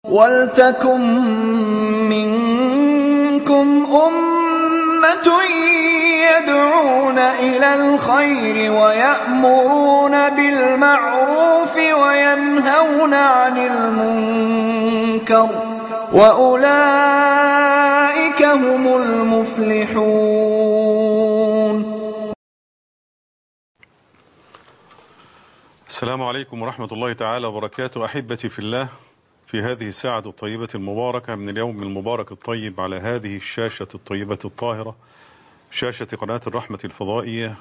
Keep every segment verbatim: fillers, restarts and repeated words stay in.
وَلْتَكُن مِّنكُمْ أُمَّةٌ يَدْعُونَ إِلَى الْخَيْرِ وَيَأْمُرُونَ بِالْمَعْرُوفِ وَيَنْهَوْنَ عَنِ الْمُنكَرِ ۚ وَأُولَٰئِكَ هُمُ الْمُفْلِحُونَ. السلام عليكم ورحمة الله تعالى وبركاته. أحبتي في الله، في هذه الساعة الطيبة المباركة من اليوم المبارك الطيب على هذه الشاشة الطيبة الطاهرة، شاشة قناة الرحمة الفضائية،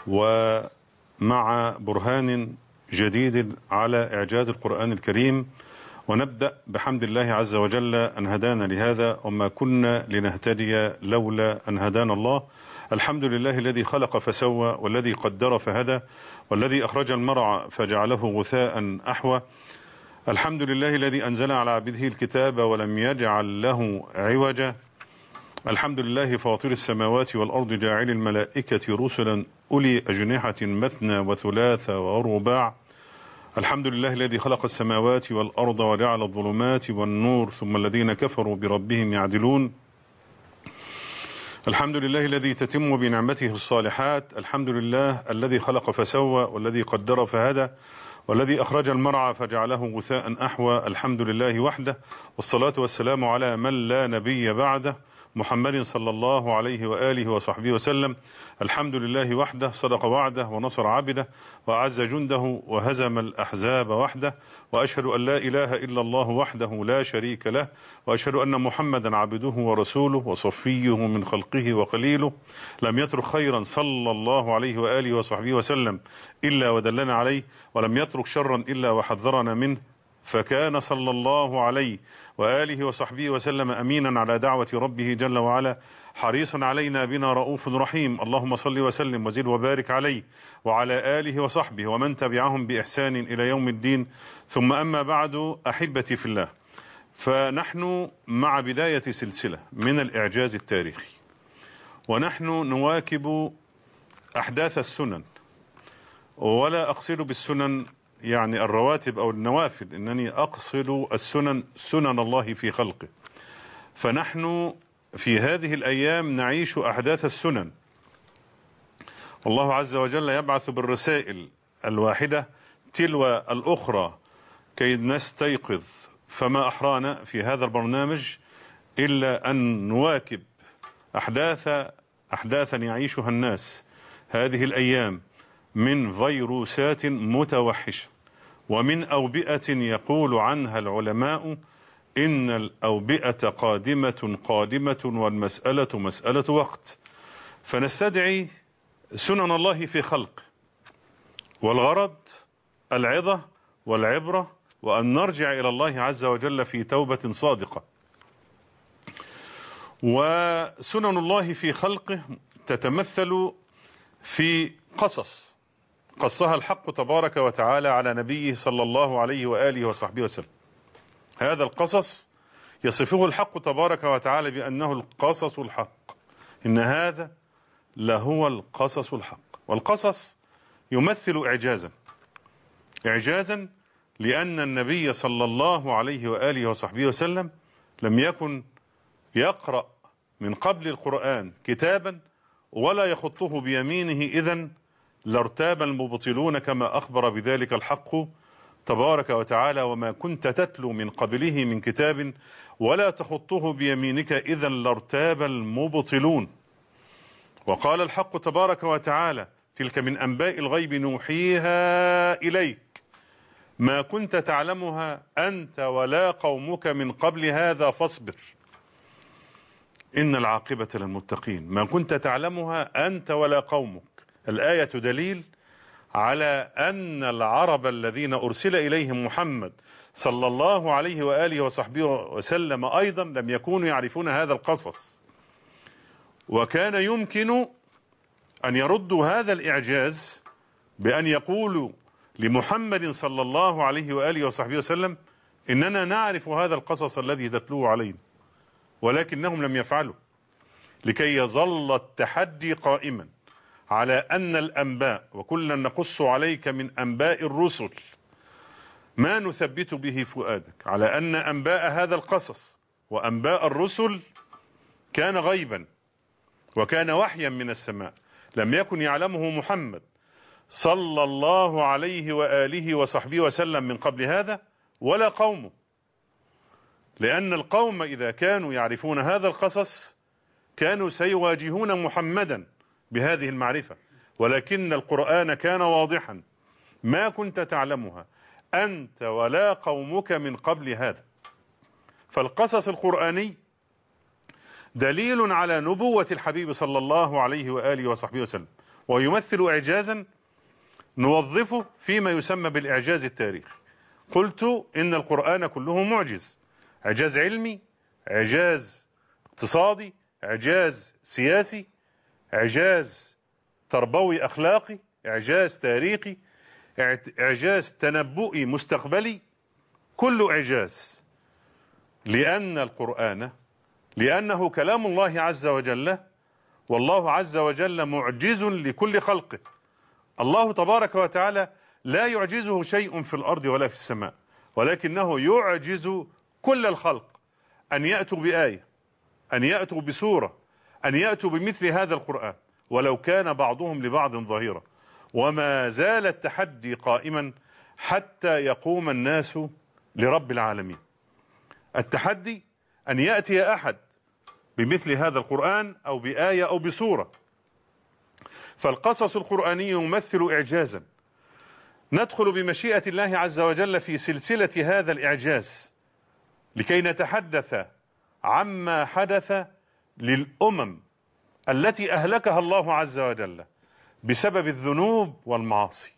ومع برهان جديد على إعجاز القرآن الكريم. ونبدأ بحمد الله عز وجل أن هدانا لهذا، وما كنا لنهتدي لولا أن هدانا الله. الحمد لله الذي خلق فسوى، والذي قدر فهدى، والذي أخرج المرعى فجعله غثاء أحوى. الحمد لله الذي أنزل على عبده الكتاب ولم يجعل له عوجا. الحمد لله فاطر السماوات والأرض، جاعل الملائكة رسلا أولي أجنحة مثنى وثلاث ورباع. الحمد لله الذي خلق السماوات والأرض وجعل الظلمات والنور، ثم الذين كفروا بربهم يعدلون. الحمد لله الذي تتم بنعمته الصالحات. الحمد لله الذي خلق فسوى، والذي قدر فهدى، والذي أخرج المرعى فجعله غثاء أحوى. الحمد لله وحده، والصلاة والسلام على من لا نبي بعده، محمد صلى الله عليه وآله وصحبه وسلم. الحمد لله وحده، صدق وعده ونصر عبده وأعز جنده وهزم الأحزاب وحده. وأشهد أن لا إله إلا الله وحده لا شريك له، وأشهد أن محمدا عبده ورسوله وصفيه من خلقه وخليله، لم يترك خيرا صلى الله عليه وآله وصحبه وسلم إلا ودلنا عليه، ولم يترك شرا إلا وحذرنا منه، فكان صلى الله عليه وآله وصحبه وسلم أمينا على دعوة ربه جل وعلا، حريصا علينا بنا رؤوف رحيم. اللهم صل وسلم وزد وبارك عليه وعلى آله وصحبه ومن تبعهم بإحسان إلى يوم الدين. ثم أما بعد، أحبتي في الله، فنحن مع بداية سلسلة من الإعجاز التاريخي، ونحن نواكب أحداث السنن، ولا أقصد بالسنن يعني الرواتب أو النوافل، إنني أقصد السنن، سنن الله في خلقه. فنحن في هذه الأيام نعيش أحداث السنن، والله عز وجل يبعث بالرسائل الواحدة تلو الأخرى كي نستيقظ. فما أحرانا في هذا البرنامج إلا أن نواكب أحداث أحداثا يعيشها الناس هذه الأيام من فيروسات متوحشة، ومن أوبئة يقول عنها العلماء إن الأوبئة قادمة قادمة والمسألة مسألة وقت. فنستدعي سنن الله في خلق، والغرض العظة والعبرة، وأن نرجع إلى الله عز وجل في توبة صادقة. وسنن الله في خلقه تتمثل في قصص قصها الحق تبارك وتعالى على نبيه صلى الله عليه وآله وصحبه وسلم. هذا القصص يصفه الحق تبارك وتعالى بأنه القصص الحق، إن هذا لهو القصص الحق. والقصص يمثل إعجازا إعجازا لأن النبي صلى الله عليه وآله وصحبه وسلم لم يكن يقرأ من قبل القرآن كتابا ولا يخطه بيمينه، إذن لارتاب المبطلون كما أخبر بذلك الحق تبارك وتعالى: وما كنت تتلو من قبله من كتاب ولا تخطه بيمينك إذا لارتاب المبطلون. وقال الحق تبارك وتعالى: تلك من أنباء الغيب نوحيها إليك ما كنت تعلمها أنت ولا قومك من قبل هذا فاصبر إن العاقبة للمتقين. ما كنت تعلمها أنت ولا قومك. الآية دليل على أن العرب الذين أرسل إليهم محمد صلى الله عليه وآله وصحبه وسلم أيضا لم يكونوا يعرفون هذا القصص، وكان يمكن أن يردوا هذا الإعجاز بأن يقولوا لمحمد صلى الله عليه وآله وصحبه وسلم: إننا نعرف هذا القصص الذي تتلوه علينا، ولكنهم لم يفعلوا، لكي يظل التحدي قائما على أن الأنباء، وكلا نقص عليك من أنباء الرسل ما نثبت به فؤادك، على أن أنباء هذا القصص وأنباء الرسل كان غيبا وكان وحيا من السماء، لم يكن يعلمه محمد صلى الله عليه وآله وصحبه وسلم من قبل هذا ولا قومه، لأن القوم إذا كانوا يعرفون هذا القصص كانوا سيواجهون محمدا بهذه المعرفة، ولكن القرآن كان واضحا ما كنت تعلمها أنت ولا قومك من قبل هذا. فالقصص القرآني دليل على نبوة الحبيب صلى الله عليه وآله وصحبه وسلم، ويمثل إعجازا نوظفه فيما يسمى بالإعجاز التاريخي. قلت إن القرآن كله معجز، إعجاز علمي، إعجاز اقتصادي، إعجاز سياسي، إعجاز تربوي أخلاقي، إعجاز تاريخي، إعجاز تنبؤي مستقبلي، كله إعجاز، لأن القرآن لأنه كلام الله عز وجل، والله عز وجل معجز لكل خلقه. الله تبارك وتعالى لا يعجزه شيء في الأرض ولا في السماء، ولكنه يعجز كل الخلق أن يأتوا بآية، أن يأتوا بسورة، أن يأتوا بمثل هذا القرآن ولو كان بعضهم لبعض ظهيرا. وما زال التحدي قائما حتى يقوم الناس لرب العالمين. التحدي أن يأتي أحد بمثل هذا القرآن أو بآية أو بسورة. فالقصص القرآني يمثل إعجازا، ندخل بمشيئة الله عز وجل في سلسلة هذا الإعجاز لكي نتحدث عما حدث للأمم التي أهلكها الله عز وجل بسبب الذنوب والمعاصي.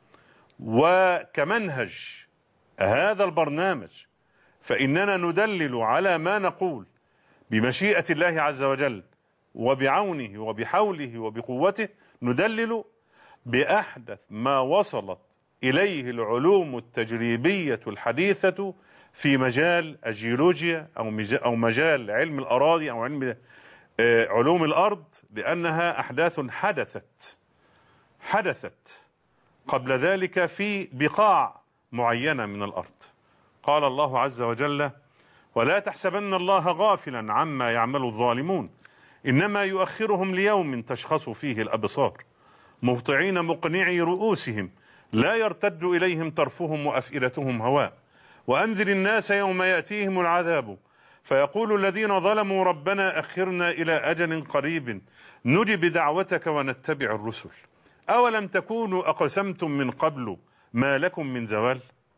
وكمنهج هذا البرنامج فإننا ندلل على ما نقول بمشيئة الله عز وجل وبعونه وبحوله وبقوته، ندلل بأحدث ما وصلت إليه العلوم التجريبية الحديثة في مجال الجيولوجيا أو مجال علم الأراضي أو علم علوم الأرض، لأنها أحداث حدثت حدثت قبل ذلك في بقاع معينة من الأرض. قال الله عز وجل: ولا تحسبن الله غافلا عما يعمل الظالمون إنما يؤخرهم ليوم تشخص فيه الأبصار مهطعين مقنعي رؤوسهم لا يرتد إليهم طرفهم وأفئدتهم هواء وأنذر الناس يوم يأتيهم العذاب فيقول الذين ظلموا ربنا أخرنا إلى أجل قريب نجب دعوتك ونتبع الرسل أولم تكونوا أقسمتم من قبل ما لكم من زوال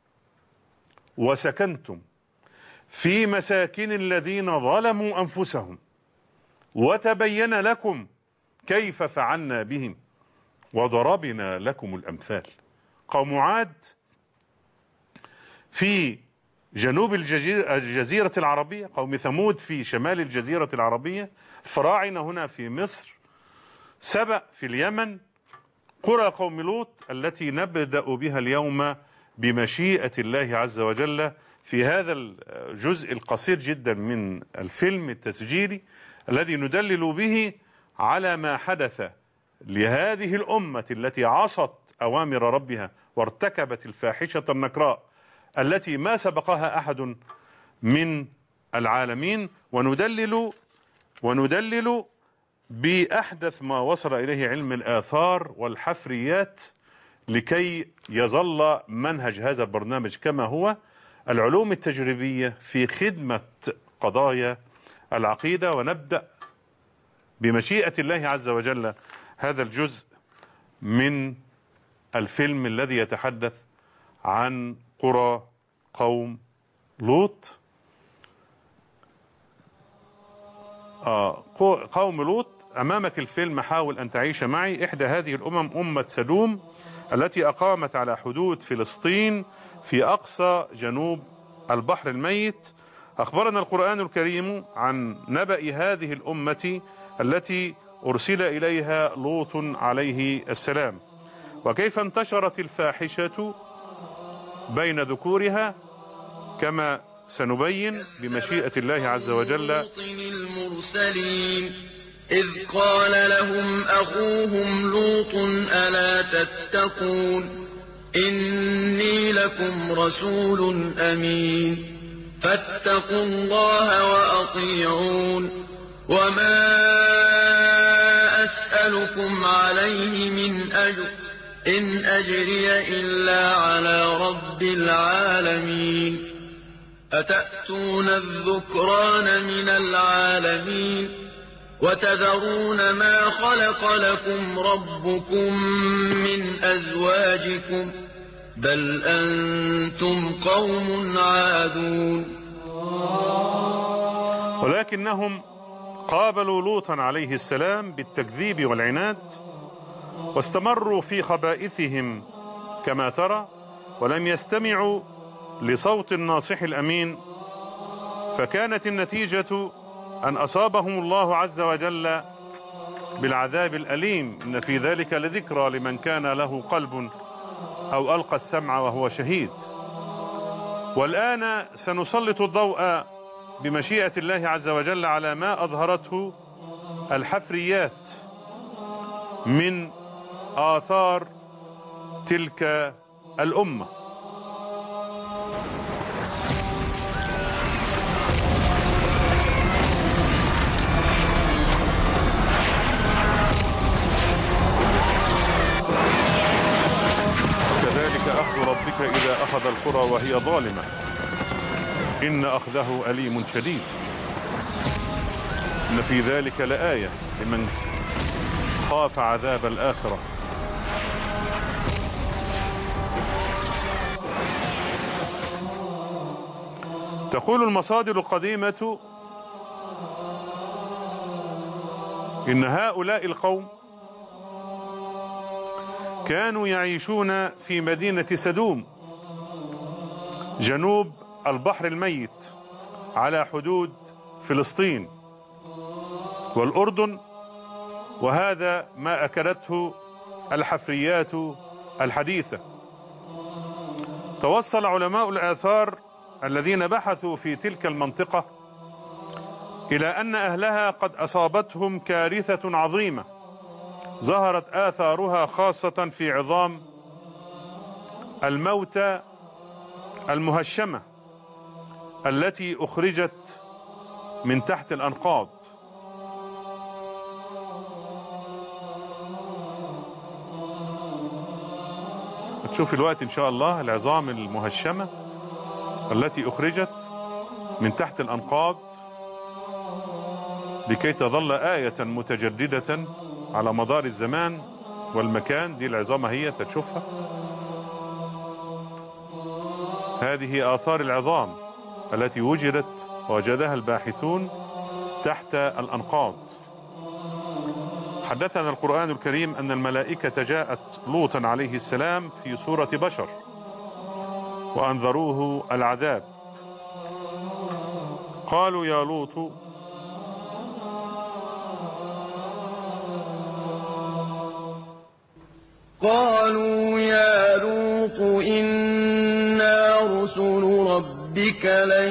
وسكنتم في مساكن الذين ظلموا أنفسهم وتبين لكم كيف فعلنا بهم وضربنا لكم الأمثال. قوم عاد في جنوب الجزيرة العربية، قوم ثمود في شمال الجزيرة العربية، الفراعنة هنا في مصر، سبأ في اليمن، قرى قوم لوط التي نبدأ بها اليوم بمشيئة الله عز وجل في هذا الجزء القصير جدا من الفيلم التسجيلي الذي ندلل به على ما حدث لهذه الأمة التي عصت أوامر ربها وارتكبت الفاحشة النكراء التي ما سبقها أحد من العالمين، وندلل وندلل بأحدث ما وصل إليه علم الآثار والحفريات لكي يظل منهج هذا البرنامج كما هو، العلوم التجريبية في خدمة قضايا العقيدة. ونبدأ بمشيئة الله عز وجل هذا الجزء من الفيلم الذي يتحدث عن قرى قوم لوط. آه قوم لوط أمامك الفيلم. حاول أن تعيش معي. إحدى هذه الأمم أمة سدوم التي أقامت على حدود فلسطين في أقصى جنوب البحر الميت. أخبرنا القرآن الكريم عن نبأ هذه الأمة التي أرسل إليها لوط عليه السلام، وكيف انتشرت الفاحشة بين ذكورها كما سنبين بمشيئة الله عز وجل. المرسلين إذ قال لهم أخوهم لوط ألا تتقون إني لكم رسول أمين فاتقوا الله وأطيعون وما أسألكم عليه من أجر إن أجري إلا على رب العالمين أتأتون الذكران من العالمين وتذرون ما خلق لكم ربكم من أزواجكم بل أنتم قوم عادون. ولكنهم قابلوا لوطا عليه السلام بالتكذيب والعناد واستمروا في خبائثهم كما ترى ولم يستمعوا لصوت الناصح الأمين، فكانت النتيجة أن أصابهم الله عز وجل بالعذاب الأليم. إن في ذلك لذكرى لمن كان له قلب أو ألقى السمع وهو شهيد. والآن سنسلط الضوء بمشيئة الله عز وجل على ما أظهرته الحفريات من آثار تلك الأمة. كذلك أخذ ربك إذا أخذ القرى وهي ظالمة إن أخذه أليم شديد. إن في ذلك لآية لمن خاف عذاب الآخرة. تقول المصادر القديمة إن هؤلاء القوم كانوا يعيشون في مدينة سدوم جنوب البحر الميت على حدود فلسطين والأردن، وهذا ما أكدته الحفريات الحديثة. توصل علماء الآثار الذين بحثوا في تلك المنطقة إلى أن أهلها قد أصابتهم كارثة عظيمة ظهرت آثارها خاصة في عظام الموتى المهشمة التي أخرجت من تحت الأنقاض. تشوف الوقت إن شاء الله العظام المهشمة التي أخرجت من تحت الأنقاض لكي تظل آية متجددة على مدار الزمان والمكان. دي العظام هي تشوفها، هذه آثار العظام التي وجدت ووجدها الباحثون تحت الأنقاض. حدثنا القرآن الكريم أن الملائكة جاءت لوطا عليه السلام في صورة بشر وأنذروه العذاب. قالوا يا لوط قالوا يا لوط إنا رسل ربك لن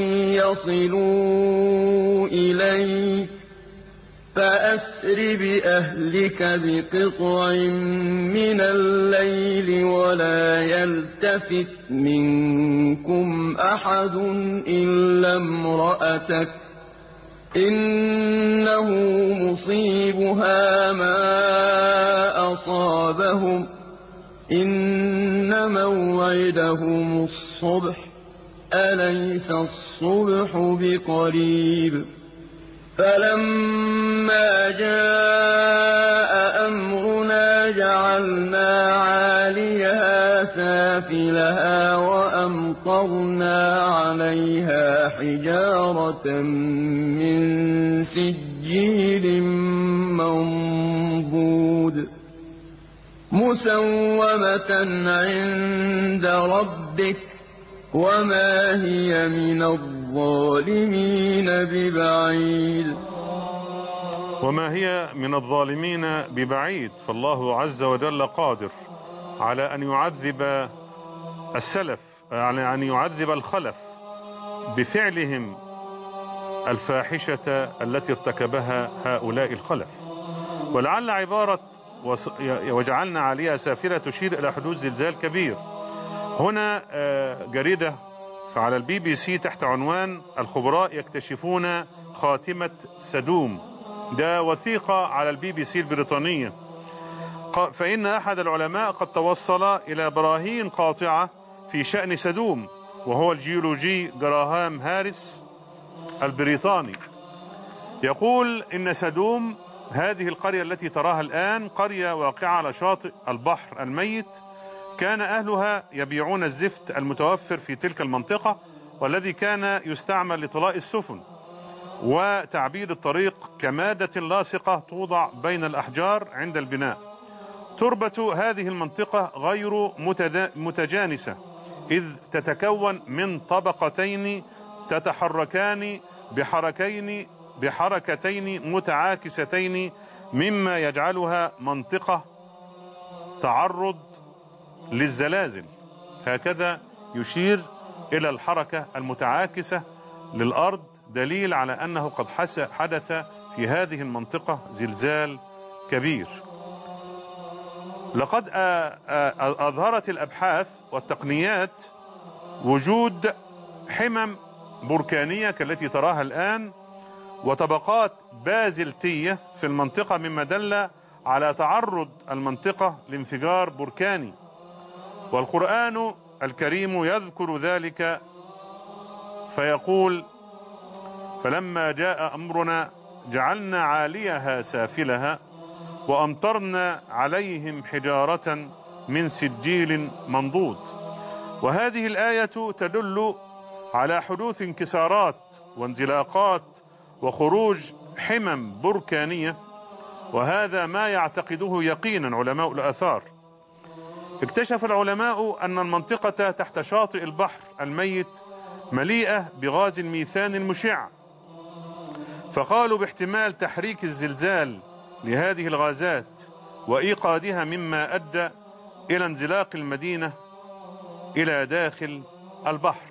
يصلوا إليك فأسر بأهلك بقطع من الليل ولا يلتفت منكم أحد إلا امرأتك إنه مصيبها ما أصابهم إن موعدهم الصبح أليس الصبح بقريب. فلما جاء أمرنا جعلنا عاليها سافلها وأمطرنا عليها حجارة من سجيل منضود مسومة عند ربك وما هي من الظالمين ببعيد. وما هي من الظالمين ببعيد. فالله عز وجل قادر على أن يعذب السلف، على أن يعذب الخلف بفعلهم الفاحشة التي ارتكبها هؤلاء الخلف. ولعل عبارة وجعلنا عاليها سافلة تشير إلى حدوث زلزال كبير. هنا جريدة على البي بي سي تحت عنوان الخبراء يكتشفون خاتمة سدوم، ده وثيقة على البي بي سي البريطانية. فإن أحد العلماء قد توصل إلى براهين قاطعة في شأن سدوم، وهو الجيولوجي جراهام هاريس البريطاني. يقول إن سدوم هذه القرية التي تراها الآن قرية واقعة على شاطئ البحر الميت، كان أهلها يبيعون الزفت المتوفر في تلك المنطقة، والذي كان يستعمل لطلاء السفن وتعبيد الطريق كمادة لاصقة توضع بين الأحجار عند البناء. تربة هذه المنطقة غير متجانسة، إذ تتكون من طبقتين تتحركان بحركين بحركتين متعاكستين، مما يجعلها منطقة تعرض للزلازل. هكذا يشير إلى الحركة المتعاكسة للأرض، دليل على أنه قد حدث في هذه المنطقة زلزال كبير. لقد أظهرت الأبحاث والتقنيات وجود حمم بركانية كالتي تراها الآن وطبقات بازلتية في المنطقة، مما دل على تعرض المنطقة لانفجار بركاني، والقرآن الكريم يذكر ذلك فيقول: فلما جاء أمرنا جعلنا عاليها سافلها وأمطرنا عليهم حجارة من سجيل منضود. وهذه الآية تدل على حدوث انكسارات وانزلاقات وخروج حمم بركانية، وهذا ما يعتقده يقينا علماء الآثار. اكتشف العلماء أن المنطقة تحت شاطئ البحر الميت مليئة بغاز الميثان المشع، فقالوا باحتمال تحريك الزلزال لهذه الغازات وإيقادها، مما أدى إلى انزلاق المدينة إلى داخل البحر.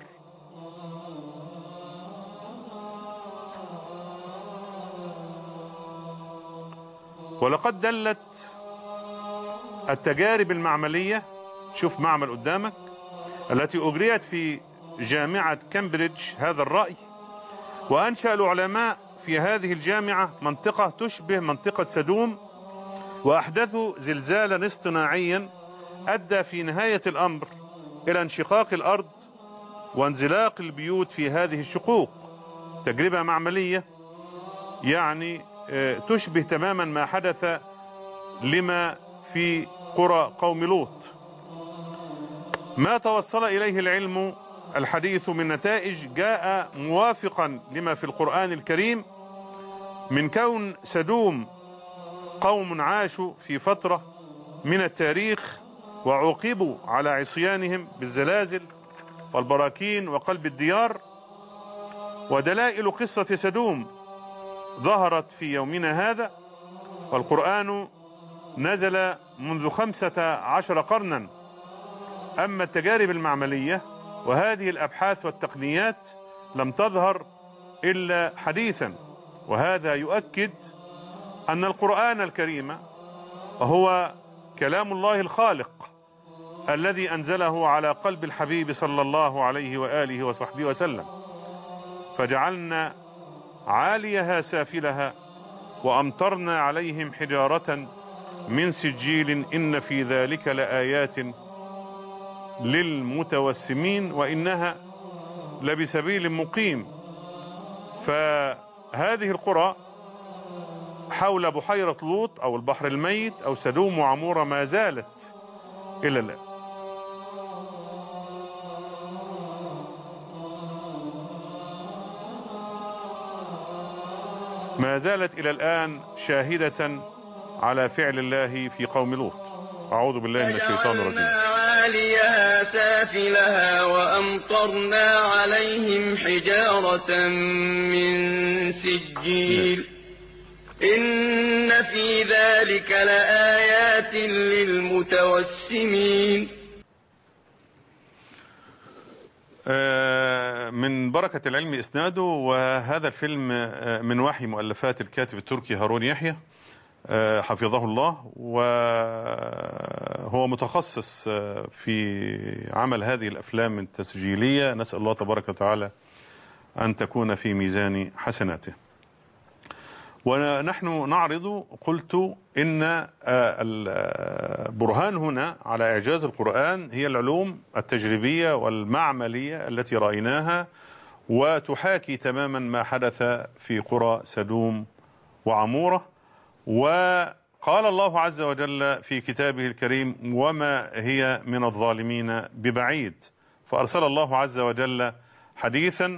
ولقد دلت التجارب المعملية، شوف معمل قدامك، التي أجريت في جامعة كامبريدج هذا الرأي، وأنشأ العلماء في هذه الجامعة منطقة تشبه منطقة سدوم، وأحدثوا زلزالا اصطناعيا أدى في نهاية الأمر إلى انشقاق الأرض وانزلاق البيوت في هذه الشقوق. تجربة معملية يعني تشبه تماما ما حدث لما في قرى قوم لوط. ما توصل إليه العلم الحديث من نتائج جاء موافقا لما في القرآن الكريم من كون سدوم قوم عاشوا في فترة من التاريخ وعوقبوا على عصيانهم بالزلازل والبراكين وقلب الديار. ودلائل قصة سدوم ظهرت في يومنا هذا، والقرآن نزل منذ خمسة عشر قرنا. أما التجارب المعملية وهذه الأبحاث والتقنيات لم تظهر إلا حديثا، وهذا يؤكد أن القرآن الكريم هو كلام الله الخالق الذي أنزله على قلب الحبيب صلى الله عليه وآله وصحبه وسلم. فجعلنا عاليها سافلها وأمطرنا عليهم حجارة من سجيل إن في ذلك لآيات للمتوسمين وإنها لبسبيل مقيم. فهذه القرى حول بحيرة لوط أو البحر الميت أو سدوم وعمورة ما زالت إلى الآن. ما زالت إلى الآن شاهدة على فعل الله في قوم لوط. أعوذ بالله من الشيطان الرجيم. عاليها سافلها وأمطرنا عليهم حجارة من سجيل إن في ذلك لآيات للمتوسمين. من بركة العلم إسناده، وهذا الفيلم من وحي مؤلفات الكاتب التركي هارون يحيى. حفظه الله، وهو متخصص في عمل هذه الأفلام التسجيلية. نسأل الله تبارك وتعالى أن تكون في ميزان حسناته. ونحن نعرض، قلت إن البرهان هنا على إعجاز القرآن هي العلوم التجريبية والمعملية التي رأيناها، وتحاكي تماما ما حدث في قرى سدوم وعمورة. وقال الله عز وجل في كتابه الكريم: وما هي من الظالمين ببعيد. فأرسل الله عز وجل حديثا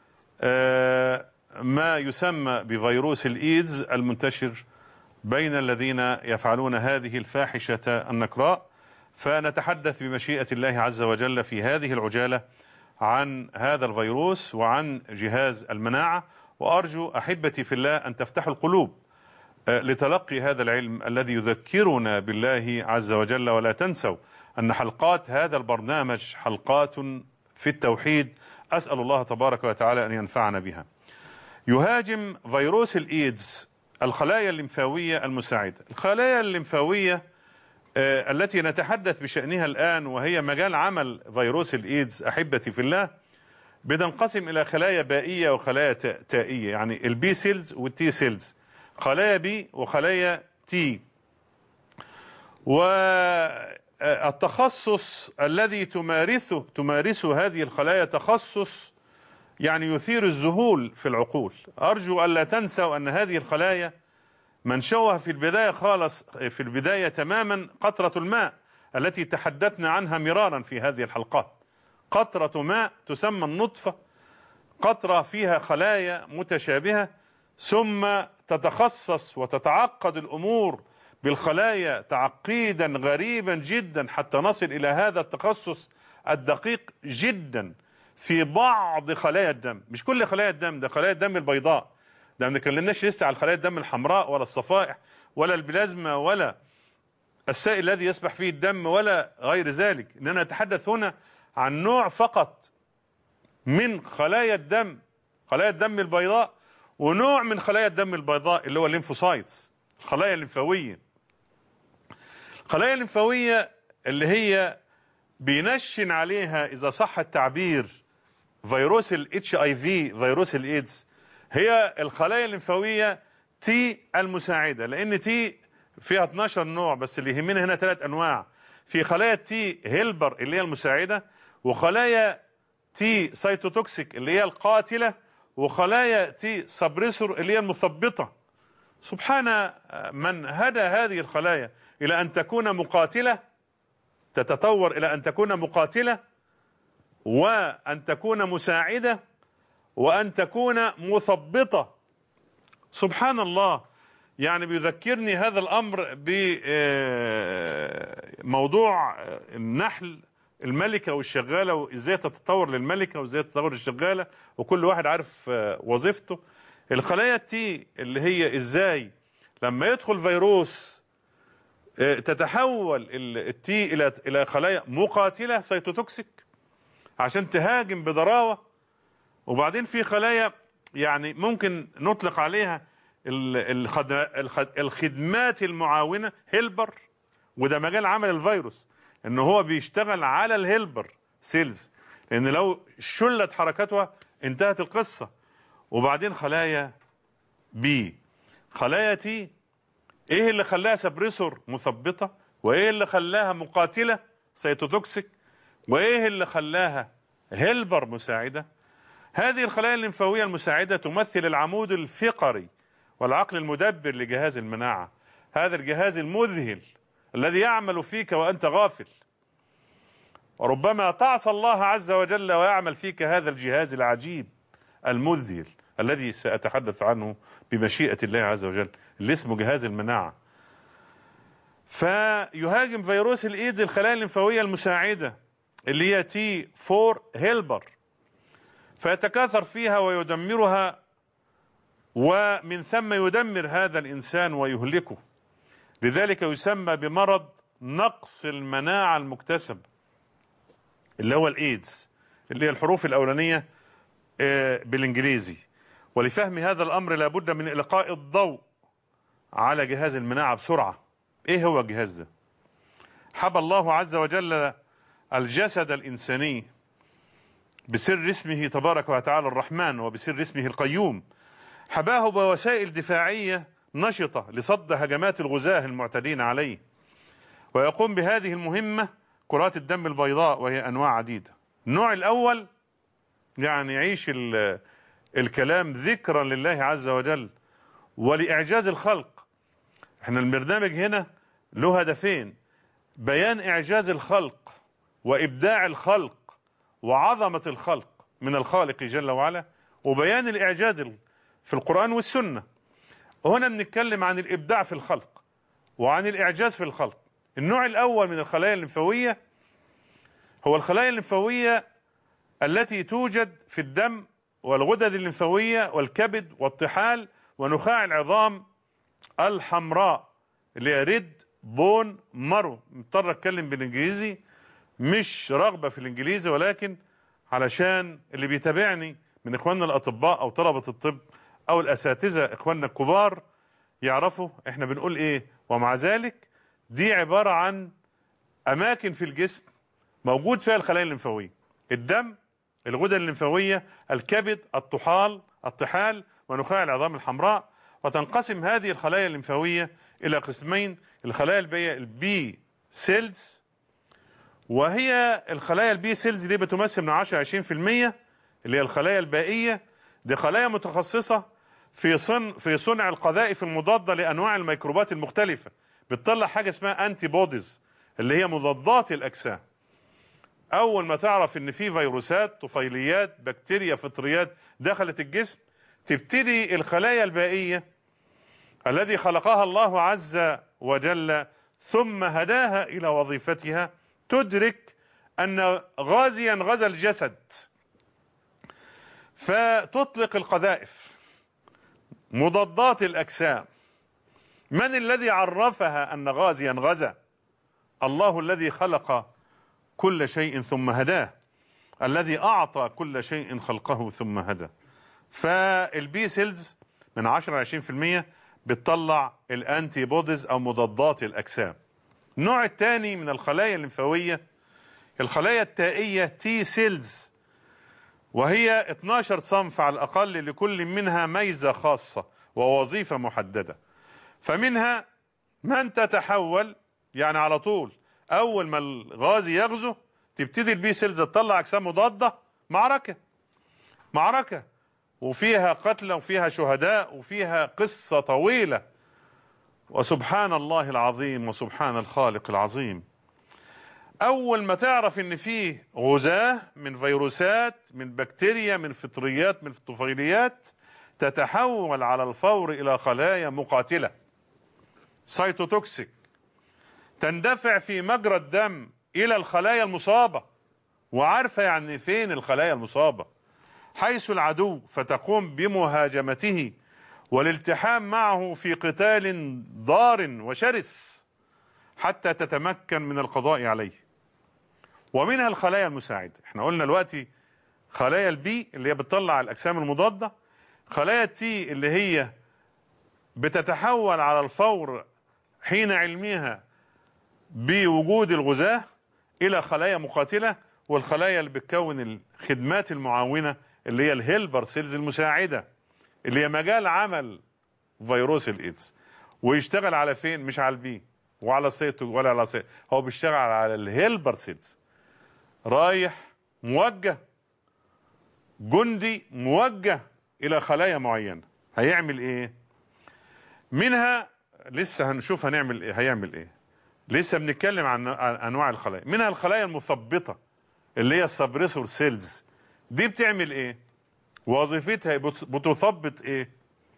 ما يسمى بفيروس الإيدز المنتشر بين الذين يفعلون هذه الفاحشة النكراء. فنتحدث بمشيئة الله عز وجل في هذه العجالة عن هذا الفيروس وعن جهاز المناعة. وأرجو أحبتي في الله أن تفتحوا القلوب لتلقي هذا العلم الذي يذكرنا بالله عز وجل. ولا تنسوا أن حلقات هذا البرنامج حلقات في التوحيد، أسأل الله تبارك وتعالى أن ينفعنا بها. يهاجم فيروس الإيدز الخلايا الليمفاوية المساعدة. الخلايا الليمفاوية التي نتحدث بشأنها الآن وهي مجال عمل فيروس الإيدز أحبتي في الله، بتنقسم إلى خلايا بائية وخلايا تائية، يعني البي سيلز والتي سيلز، خلايا بي وخلايا تي. والتخصص الذي تمارسه تمارسه هذه الخلايا تخصص يعني يثير الذهول في العقول. أرجو ألا تنسوا أن هذه الخلايا منشأها في البداية خالص، في البداية تماما، قطرة الماء التي تحدثنا عنها مرارا في هذه الحلقات. قطرة ماء تسمى النطفة، قطرة فيها خلايا متشابهة، ثم تتخصص وتتعقد الأمور بالخلايا تعقيدا غريبا جدا حتى نصل إلى هذا التخصص الدقيق جدا في بعض خلايا الدم. مش كل خلايا الدم، ده خلايا الدم البيضاء، ده ما نتكلمناش لسه على خلايا الدم الحمراء ولا الصفائح ولا البلازما ولا السائل الذي يسبح فيه الدم ولا غير ذلك. إننا نتحدث هنا عن نوع فقط من خلايا الدم، خلايا الدم البيضاء، ونوع من خلايا الدم البيضاء اللي هو الليمفوسايتس، الخلايا الليمفاوية. الخلايا الليمفاوية اللي هي بينشن عليها إذا صح التعبير فيروس الاتش اي في، فيروس الايدز، هي الخلايا الليمفاوية تي المساعدة، لأن تي فيها اثناشر نوع، بس اللي يهمنا هنا ثلاث أنواع. في خلايا تي هيلبر اللي هي المساعدة، وخلايا تي سيتوتوكسيك اللي هي القاتلة، وخلايا تي سبريسور اللي هي المثبطة. سبحان من هدى هذه الخلايا إلى أن تكون مقاتلة، تتطور إلى أن تكون مقاتلة، وأن تكون مساعدة، وأن تكون مثبطة. سبحان الله. يعني بيذكرني هذا الأمر بموضوع النحل، الملكة والشغالة، وإزاي تتطور للملكة وإزاي تتطور للشغالة، وكل واحد عارف وظيفته. الخلايا التي اللي هي إزاي لما يدخل فيروس تتحول التي إلى إلى خلايا مقاتلة سيتوتوكسيك عشان تهاجم بضراوة. وبعدين في خلايا يعني ممكن نطلق عليها الخدمات المعاونة، هيلبر، وده مجال عمل الفيروس، انه هو بيشتغل على الهيلبر سيلز، لان لو شلت حركتها انتهت القصة. وبعدين خلايا بي، خلايا تي، ايه اللي خلاها سبريسور مثبطة، وايه اللي خلاها مقاتلة سيتوتوكسيك، وايه اللي خلاها هيلبر مساعدة. هذه الخلايا الليمفاوية المساعدة تمثل العمود الفقري والعقل المدبر لجهاز المناعة، هذا الجهاز المذهل الذي يعمل فيك وأنت غافل. وربما تعصى الله عز وجل ويعمل فيك هذا الجهاز العجيب المذهل الذي سأتحدث عنه بمشيئة الله عز وجل، اللي اسمه جهاز المناعة. فيهاجم فيروس الإيدز الخلايا الليمفاوية المساعدة اللي هي تي فور هيلبر، فيتكاثر فيها ويدمرها، ومن ثم يدمر هذا الإنسان ويهلكه. لذلك يسمى بمرض نقص المناعة المكتسب اللي هو الإيدز، اللي هي الحروف الأولانية بالإنجليزي. ولفهم هذا الأمر لابد من إلقاء الضوء على جهاز المناعة بسرعة. ايه هو الجهاز ده؟ حبى الله عز وجل الجسد الإنساني بسر اسمه تبارك وتعالى الرحمن وبسر اسمه القيوم، حباه بوسائل دفاعية نشطة لصد هجمات الغزاة المعتدين عليه، ويقوم بهذه المهمة كرات الدم البيضاء وهي أنواع عديدة. النوع الأول يعني يعيش الكلام ذكرا لله عز وجل ولإعجاز الخلق. احنا البرنامج هنا له هدفين: بيان إعجاز الخلق وإبداع الخلق وعظمة الخلق من الخالق جل وعلا، وبيان الإعجاز في القرآن والسنة. هنا بنتكلم عن الإبداع في الخلق وعن الإعجاز في الخلق. النوع الأول من الخلايا الليمفاوية هو الخلايا الليمفاوية التي توجد في الدم والغدد الليمفاوية والكبد والطحال ونخاع العظام الحمراء اللي هي ريد بون مارو. مضطر اتكلم بالانجليزي، مش رغبة في الانجليزي، ولكن علشان اللي بيتابعني من اخواننا الاطباء او طلبة الطب او الاساتذة اخواننا الكبار يعرفوا احنا بنقول ايه. ومع ذلك دي عبارة عن اماكن في الجسم موجود فيها الخلايا الليمفاوية: الدم، الغدد الليمفاوية، الكبد، الطحال الطحال ونخاع العظام الحمراء. وتنقسم هذه الخلايا الليمفاوية الى قسمين: الخلايا البيئية البي سيلز، وهي الخلايا البي سيلز دي بتمثل من عشرة عشرين في المية اللي هي الخلايا البائية. دي خلايا متخصصة في صن في صنع القذائف المضادة لأنواع الميكروبات المختلفة، بتطلع حاجة اسمها انتي بوديز اللي هي مضادات الأجسام. أول ما تعرف إن في فيروسات، طفيليات، بكتيريا، فطريات دخلت الجسم، تبتدي الخلايا البائية الذي خلقها الله عز وجل ثم هداها إلى وظيفتها تدرك أن غازيا غزا الجسد، فتطلق القذائف مضادات الأجسام. من الذي عرفها أن غازيا غزا؟ الله الذي خلق كل شيء ثم هداه، الذي أعطى كل شيء خلقه ثم هدى. فالبي سيلز من عشرة إلى عشرين في المية بتطلع الانتي بوديز أو مضادات الأجسام. النوع الثاني من الخلايا الليمفاوية الخلايا التائية تي سيلز، وهي اثناشر صنف على الأقل، لكل منها ميزة خاصة ووظيفة محددة. فمنها من تتحول، يعني على طول أول ما الغازي يغزو تبتدي البي سيلز تطلع أجسام مضادة. معركة معركة وفيها قتلى وفيها شهداء وفيها قصة طويلة، وسبحان الله العظيم وسبحان الخالق العظيم. أول ما تعرف إن فيه غزاة من فيروسات، من بكتيريا، من فطريات، من طفيليات، تتحول على الفور إلى خلايا مقاتلة سايتوتوكسيك، تندفع في مجرى الدم إلى الخلايا المصابة، وعارفة يعني فين الخلايا المصابة، حيث العدو، فتقوم بمهاجمته والالتحام معه في قتال ضار وشرس حتى تتمكن من القضاء عليه. ومنها الخلايا المساعدة. احنا قلنا دلوقتي خلايا البي اللي هي بتطلع الأجسام المضادة، خلايا التي اللي هي بتتحول على الفور حين علمها بوجود الغزاة إلى خلايا مقاتلة، والخلايا اللي بتكون الخدمات المعاونة اللي هي الهيلبر سيلز المساعدة، اللي هي مجال عمل فيروس الإيدز. ويشتغل على فين؟ مش على البي وعلى السيتو ولا على السيتو، هو بيشتغل على الهيلبر سيلز. رايح موجه جندي موجه إلى خلايا معينة، هيعمل إيه؟ منها لسه هنشوف هنعمل إيه، هيعمل إيه. لسه بنتكلم عن أنواع الخلايا. منها الخلايا المثبطة اللي هي السبريسور سيلز. دي بتعمل إيه؟ وظيفتها بتثبط إيه؟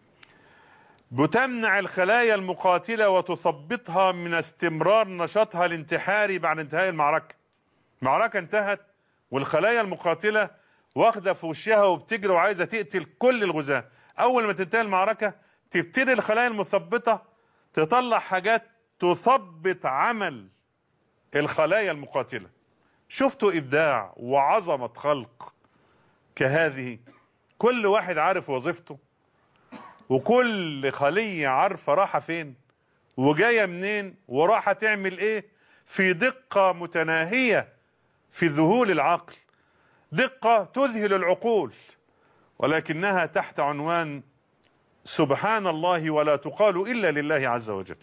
بتمنع الخلايا المقاتلة وتثبطها من استمرار نشاطها الانتحاري بعد انتهاء المعركة. المعركة انتهت والخلايا المقاتلة واخدة في وشها وبتجري وعايزة تقتل كل الغزاة. أول ما تنتهي المعركة تبتدي الخلايا المثبطة تطلع حاجات تثبط عمل الخلايا المقاتلة. شفتوا إبداع وعظمة خلق كهذه؟ كل واحد عارف وظيفته وكل خلية عارفة راحة فين وجاية منين وراحة تعمل ايه، في دقة متناهية في ذهول العقل، دقة تذهل العقول، ولكنها تحت عنوان سبحان الله ولا تقال إلا لله عز وجل.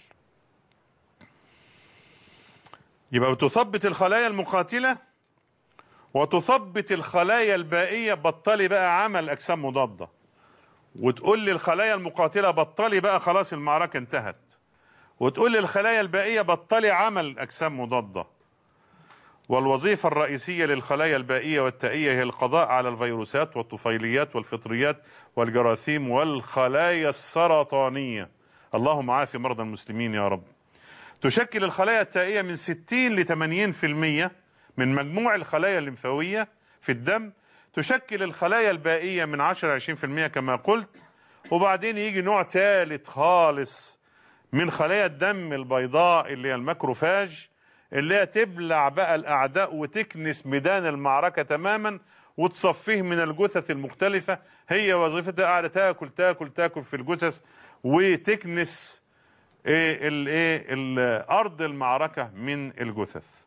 يبقى تثبت الخلايا المقاتلة وتثبت الخلايا البائية، بطلي بقى عمل أجسام مضادة، وتقول للخلايا المقاتلة بطلي بقى خلاص المعركة انتهت، وتقول للخلايا البائية بطلي عمل أجسام مضادة. والوظيفة الرئيسية للخلايا البائية والتائية هي القضاء على الفيروسات والطفيليات والفطريات والجراثيم والخلايا السرطانية. اللهم عافي مرضى المسلمين يا رب. تشكل الخلايا التائية من ستين ل ثمانين بالمئة من مجموع الخلايا الليمفاوية في الدم. تشكل الخلايا البائية من عشرة ل عشرين بالمئة كما قلت. وبعدين يجي نوع ثالث خالص من خلايا الدم البيضاء اللي هي الماكروفاج، اللي هي تبلع بقى الأعداء وتكنس ميدان المعركة تماما وتصفيه من الجثث المختلفة. هي وظيفتها قاعدة تاكل تاكل تاكل في الجثث وتكنس ايه الايه ارض المعركة من الجثث.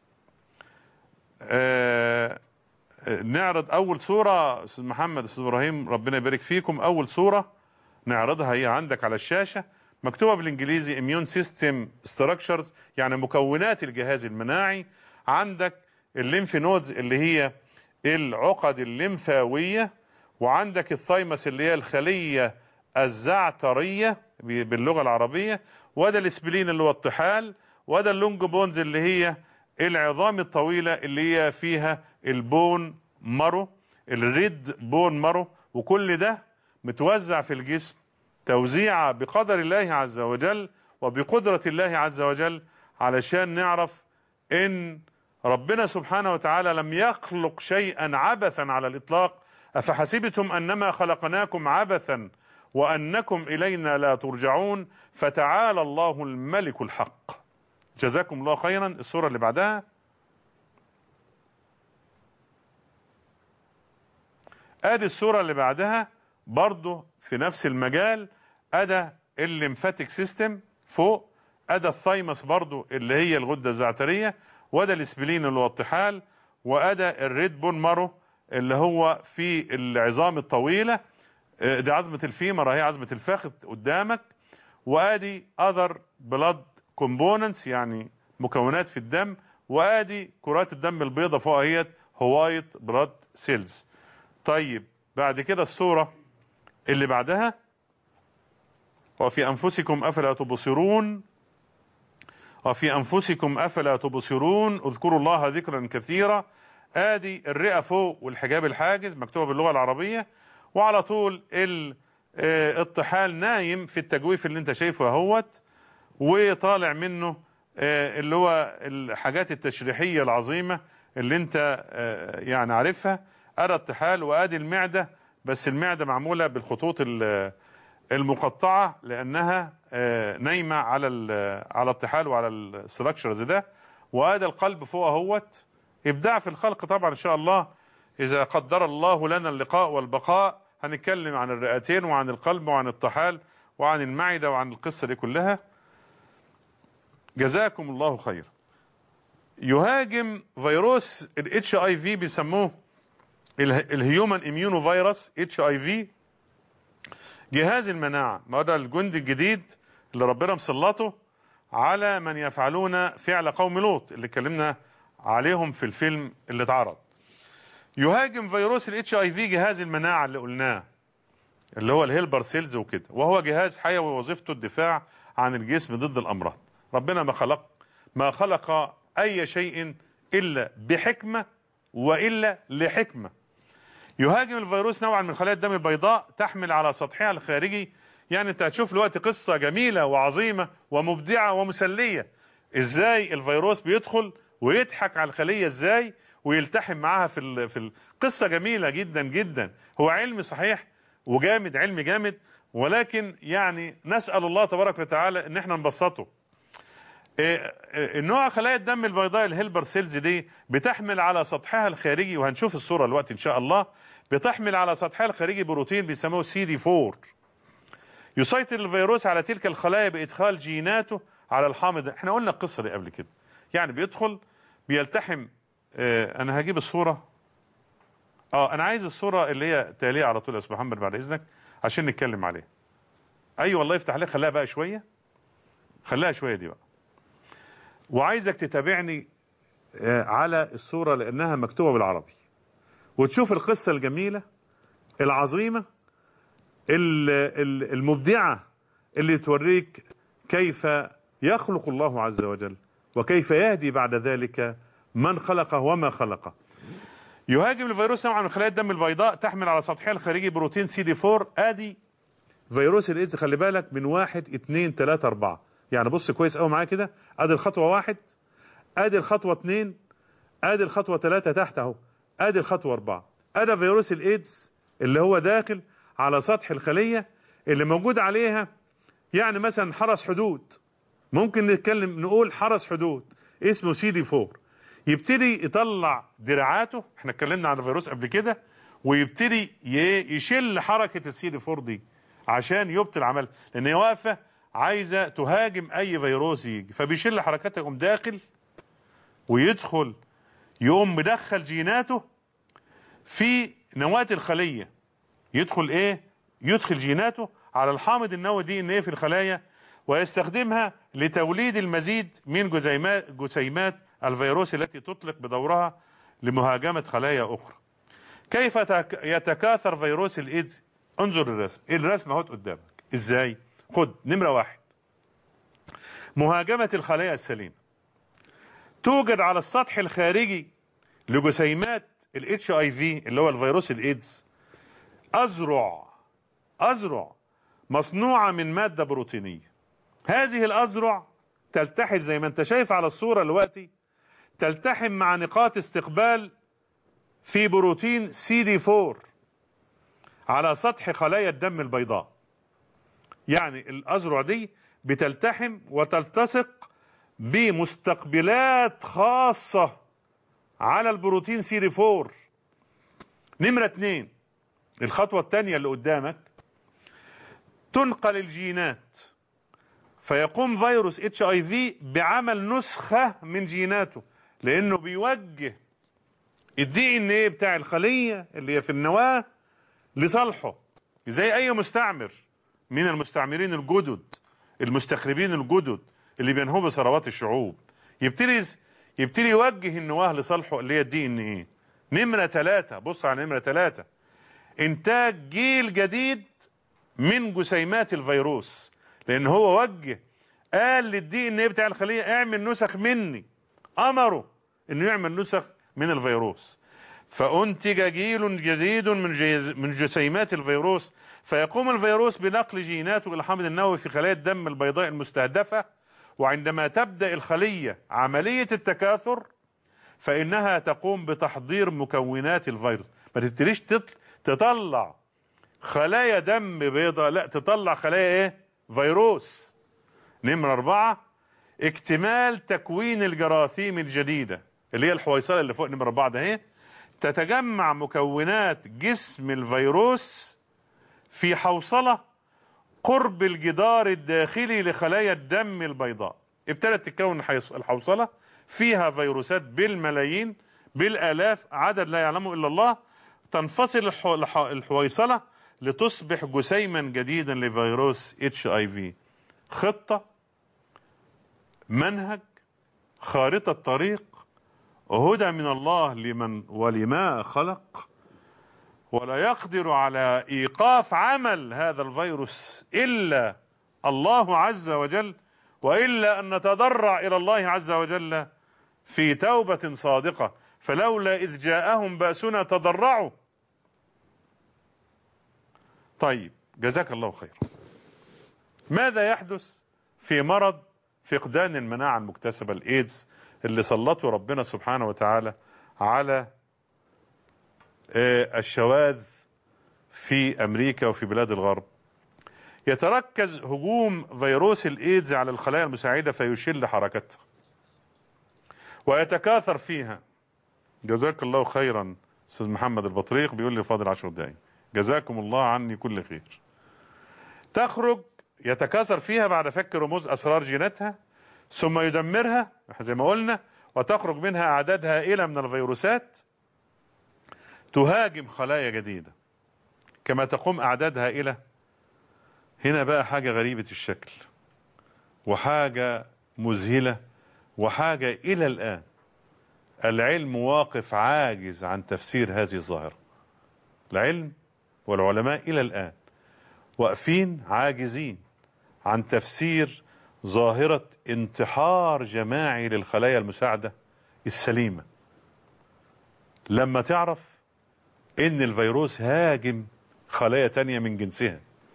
آه نعرض اول صورة استاذ محمد، استاذ ابراهيم، ربنا يبارك فيكم. اول صورة نعرضها هي عندك على الشاشة، مكتوبة بالانجليزي immune system structures، يعني مكونات الجهاز المناعي. عندك الليمف نودز اللي هي العقد الليمفاوية، وعندك الثايمس اللي هي الخلية الزعترية باللغة العربية، وده الاسبلين اللي هو الطحال، وده اللونج بونز اللي هي العظام الطويلة اللي هي فيها البون مارو، الريد بون مارو. وكل ده متوزع في الجسم توزيع بقدر الله عز وجل وبقدرة الله عز وجل، علشان نعرف ان ربنا سبحانه وتعالى لم يخلق شيئا عبثا على الإطلاق. أفحسبتم أنما خلقناكم عبثا وأنكم إلينا لا ترجعون فتعالى الله الملك الحق. جزاكم الله خيرا. الصورة اللي بعدها ادي الصورة اللي بعدها برضو في نفس المجال، ادى الليمفاتيك سيستم فوق، ادى الثايمس برضو اللي هي الغدة الزعترية، وادى الاسبلين اللي هو الطحال، وادى الريد بون مارو اللي هو في العظام الطويلة، دي عظمة الفيمر اهي، عظمة الفخذ قدامك، وادي اذر بلاد كومبوننتس يعني مكونات في الدم، وادي كرات الدم البيضاء فوق اهيت هوايت بلاد سيلز. طيب بعد كده الصورة اللي بعدها، وفي انفسكم افلا تبصرون، وفي انفسكم افلا تبصرون اذكروا الله ذكرا كثيرا. ادي الرئة فوق والحجاب الحاجز مكتوبة باللغة العربية، وعلى طول الطحال نايم في التجويف اللي انت شايفه اهوت، وطالع منه اللي هو الحاجات التشريحية العظيمة اللي انت يعني عارفها. ادي الطحال، وادي المعدة، بس المعدة معمولة بالخطوط المقطعة لانها نايمة على على الطحال وعلى الستراكشرز ده. وادي القلب فوق اهوت. ابداع في الخلق طبعا ان شاء الله. اذا قدر الله لنا اللقاء والبقاء هنتكلم عن الرئتين وعن القلب وعن الطحال وعن المعدة وعن القصة دي كلها. جزاكم الله خير. يهاجم فيروس الاتش اي في، بيسموه الهيومن اميونو فيروس اتش اي في جهاز المناعة. ما ده الجند الجديد اللي ربنا مسلطه على من يفعلون فعل قوم لوط اللي اتكلمنا عليهم في الفيلم اللي اتعرض. يهاجم فيروس الاتش اي في جهاز المناعة اللي قلناه اللي هو الهيلبر سيلز وكده، وهو جهاز حيوي وظيفته الدفاع عن الجسم ضد الامراض. ربنا ما خلق ما خلق اي شيء الا بحكمة والا لحكمة. يهاجم الفيروس نوعا من خلايا الدم البيضاء تحمل على سطحها الخارجي، يعني انت هتشوف دلوقتي قصة جميلة وعظيمة ومبدعة ومسلية، ازاي الفيروس بيدخل ويضحك على الخلية ازاي ويلتحم معاها في في القصة. جميلة جدا جدا. هو علم صحيح وجامد، علم جامد، ولكن يعني نسأل الله تبارك وتعالى ان احنا نبسطه. النوع خلايا الدم البيضاء الهيلبر سيلز دي بتحمل على سطحها الخارجي، وهنشوف الصورة الوقت ان شاء الله، بتحمل على سطحها الخارجي بروتين بيسموه سي دي فور. يسيطر الفيروس على تلك الخلايا بإدخال جيناته على الحامض. احنا قلنا القصة دي قبل كده، يعني بيدخل بيلتحم. اه انا هجيب الصورة، اه انا عايز الصورة اللي هي تالية على طول يا استاذ محمد بعد اذنك عشان نتكلم عليها. ايوه والله يفتح عليك، خليها بقى شوية، خليها شوية دي بقى، وعايزك تتابعني اه على الصورة لانها مكتوبة بالعربي، وتشوف القصة الجميلة العظيمة المبدعة اللي توريك كيف يخلق الله عز وجل وكيف يهدي بعد ذلك من خلقه وما خلقه. يهاجم الفيروس نوعا من خلايا الدم البيضاء تحمل على سطحها الخارجي بروتين سي دي أربعة. ادي فيروس الايدز، خلي بالك من واحد اتنين تلاتة اربعة، يعني بص كويس قوي معايا كده. ادي الخطوة واحد، ادي الخطوة اتنين، ادي الخطوة تلاتة تحت اهو، ادي الخطوة اربعة. ادي فيروس الايدز اللي هو داخل على سطح الخلية اللي موجود عليها يعني مثلا حرس حدود، ممكن نتكلم نقول حرس حدود اسمه سي دي أربعة. يبتدي يطلع دراعاته، احنا اتكلمنا عن الفيروس قبل كده، ويبتدي يشل حركة السي دي أربعة دي عشان يبطل عمل، لان هي واقفة عايزة تهاجم اي فيروس يجي، فبيشل حركتها يقوم داخل ويدخل يقوم مدخل جيناته في نواة الخلية. يدخل ايه؟ يدخل جيناته على الحامض النووي دي ان ايه في الخلايا، ويستخدمها لتوليد المزيد من جسيمات جسيمات الفيروس التي تطلق بدورها لمهاجمة خلايا اخرى. كيف يتكاثر فيروس الايدز؟ انظر الرسم، الرسم اهو قدامك ازاي. خد نمرة واحد، مهاجمة الخلايا السليمة. توجد على السطح الخارجي لجسيمات الاتش اي في اللي هو الفيروس الايدز أذرع أذرع مصنوعة من مادة بروتينية. هذه الأذرع تلتحم زي ما انت شايف على الصورة دلوقتي، تلتحم مع نقاط استقبال في بروتين سي دي أربعة على سطح خلايا الدم البيضاء. يعني الأذرع دي بتلتحم وتلتصق بمستقبلات خاصة على البروتين سي دي أربعة. نمرة اتنين، الخطوة الثانية اللي قدامك، تنقل الجينات، فيقوم فيروس اتش اي في بعمل نسخة من جيناته، لانه بيوجه الدي ان ايه بتاع الخلية اللي هي في النواة لصالحه، زي اي مستعمر من المستعمرين الجدد المستخربين الجدد اللي بينهبوا ثروات الشعوب. يبتدي يبتدي يوجه النواة لصالحه اللي هي الدي ان ايه. نمرة ثلاثة، بص على نمرة ثلاثة، انتاج جيل جديد من جسيمات الفيروس، لان هو وجه قال للدي ان ايه بتاع الخليه اعمل نسخ مني، امره انه يعمل نسخ من الفيروس، فانتج جيل جديد من من جسيمات الفيروس، فيقوم الفيروس بنقل جيناته الى الحامض النووي في خلايا الدم البيضاء المستهدفه. وعندما تبدا الخليه عمليه التكاثر فانها تقوم بتحضير مكونات الفيروس. ما تبتديش تطلع خلايا دم بيضاء، لا، تطلع خلايا ايه؟ فيروس. نمرة أربعة، اكتمال تكوين الجراثيم الجديدة اللي هي الحويصلة اللي فوق نمرة أربعة ده اهي. تتجمع مكونات جسم الفيروس في حوصلة قرب الجدار الداخلي لخلايا الدم البيضاء. ابتدت تتكون الحوصلة فيها فيروسات بالملايين بالآلاف، عدد لا يعلمه إلا الله. تنفصل الحويصلة لتصبح جسيما جديدا لفيروس اتش اي في. خطة، منهج، خارطة طريق، هدى من الله لمن ولما خلق، ولا يقدر على ايقاف عمل هذا الفيروس الا الله عز وجل، والا ان نتضرع الى الله عز وجل في توبة صادقة. فلولا اذ جاءهم بأسنا تضرعوا. طيب جزاك الله خير. ماذا يحدث في مرض فقدان المناعة المكتسبة الايدز اللي سلطه ربنا سبحانه وتعالى على الشواذ في امريكا وفي بلاد الغرب؟ يتركز هجوم فيروس الايدز على الخلايا المساعدة فيشل حركتها ويتكاثر فيها. جزاك الله خيرا استاذ محمد البطريق، بيقول لي فاضل عشر دقايق. جزاكم الله عني كل خير. تخرج يتكاثر فيها بعد فك رموز أسرار جيناتها، ثم يدمرها زي ما قلنا، وتخرج منها أعداد هائلة من الفيروسات تهاجم خلايا جديدة كما تقوم أعداد هائلة. هنا بقى حاجة غريبة الشكل وحاجة مذهلة وحاجة إلى الآن العلم واقف عاجز عن تفسير هذه الظاهرة. العلم والعلماء إلى الآن واقفين عاجزين عن تفسير ظاهرة انتحار جماعي للخلايا المساعدة السليمة لما تعرف ان الفيروس هاجم خلايا تانية من جنسها.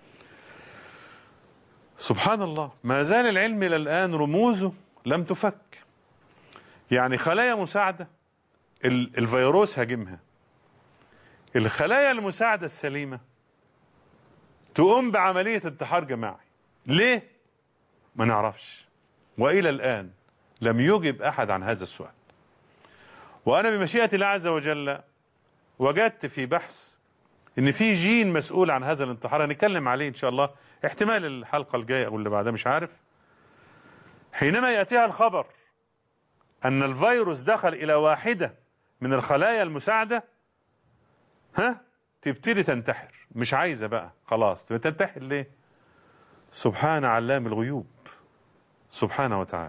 سبحان الله، ما زال العلم الى الان رموزه لم تفك. يعني خلايا مساعدة الفيروس هاجمها، الخلايا المساعدة السليمة تقوم بعملية انتحار جماعي. ليه؟ ما نعرفش، وإلى الآن لم يجب أحد عن هذا السؤال. وأنا بمشيئة الله عز وجل وجدت في بحث إن في جين مسؤول عن هذا الانتحار، هنتكلم عليه إن شاء الله احتمال الحلقة الجاية أو اللي بعدها مش عارف. حينما يأتيها الخبر أن الفيروس دخل إلى واحدة من الخلايا المساعدة، ها تبتدي تنتحر، مش عايزة بقى خلاص. تنتحر ليه؟ سبحان علام الغيوب سبحانه وتعالى.